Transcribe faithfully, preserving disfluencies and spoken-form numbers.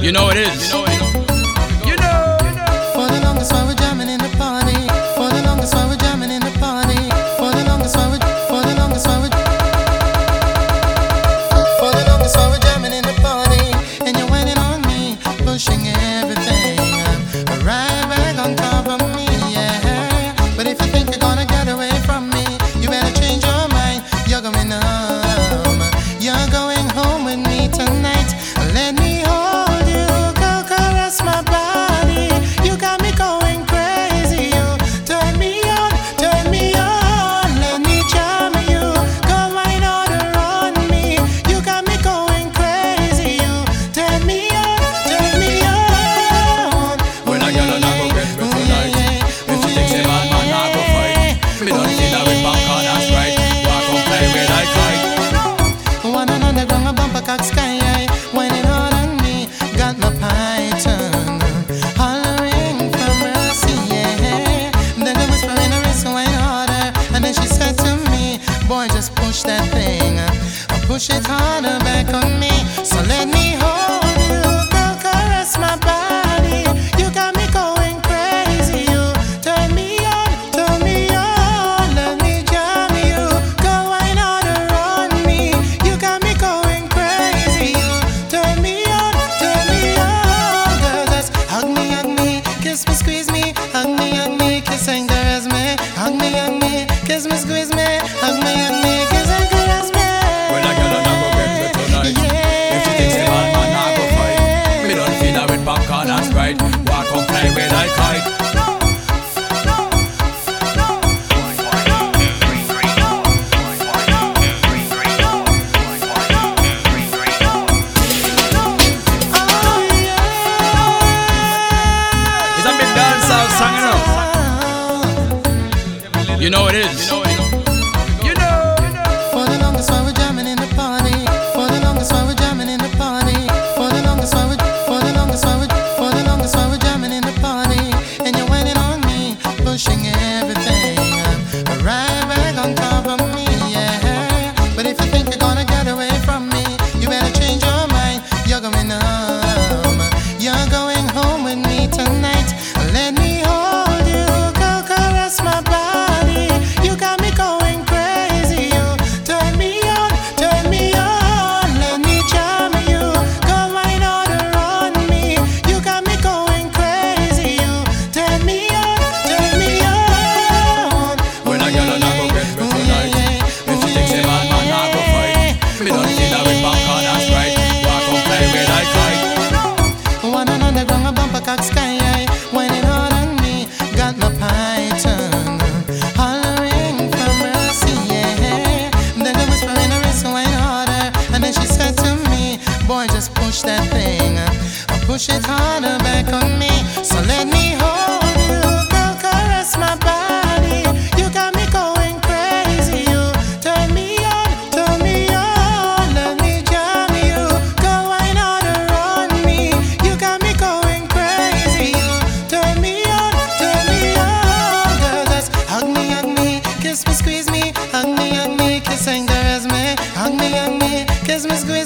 You know it is. You know it is. You know. For the longest while we're jamming in the party. For the longest while we're jamming in the party. For the longest while we're, for the longest while we're, for the longest while we're jamming in the party. And you're waiting on me, pushing everything right back on top of me, yeah. But if you think you're gonna get away from me, you better change your mind. You're going home. You're going home with me tonight. Let me hold you, go caress my body. You got me going crazy. You turn me on, turn me on. Let me charm you, go wine order on me. You got me going crazy. You turn me on, turn me on. When I get on, I go get me tonight. If you think say man, man, I go fight. Me don't see that with popcorn and Sprite. Walk on play with I kite. One on underground, a bumper cock sky high, whining hard on me, got my python hollering for mercy, yeah. Then I whisper in her wrist, wine harder, and then she said to me, boy, just push that thing, push it harder back on me. So let me hold you, girl, caress my body. You got me going crazy. You turn me on, turn me on. Let me jam you, go wine harder on me. You got me going crazy. You turn me on, turn me on. Girl, just hug me, hug me, kiss me, squeeze me, hug me, hug me, kiss and caress me. Hug me, hug me, kiss me, squeeze me, hug me, hug me, kiss and caress me. When I get on, I go get me tonight. If you think say man, man, I go fight. Me don't feel that with popcorn and Sprite. Walk on play with I kite. It's a big dancehall song, you know. You know it is. You know it is. You know. For the longest while we're jamming in the party. For the longest while we're jamming in the party. For the longest while we're, for the longest while we're, for the longest while we're jamming in the party. And you're waiting on me, pushing everything right back on top of me, yeah. But if you think you're gonna get away from me, you better change your mind. You're going home. You're going home with me tonight. Let me hold you, go caress my body. You got me going crazy. You turn me on, turn me on. Let me charm you, go wine order on me. You got me going crazy. You turn me on, turn me on. When I get on, I go get me tonight. If you think say man, man, I go fight. Me don't see that with popcorn and Sprite. Walk on play with I kite. One on underground, a bumper cock sky high, whining hard on me, got my python hollering for mercy, yeah. Then I whisper in her wrist, wine harder, and then she said to me, boy, just push that thing, push it harder back on me. So let me hold you, girl, caress my body. You got me going crazy. You turn me on, turn me on. Let me jam you, go wine harder on me. You got me going crazy. You turn me on, turn me on. Girl, just hug me, hug me, kiss me, squeeze me, hug me, hug me, kiss and caress me. Hug me, hug me, kiss me, squeeze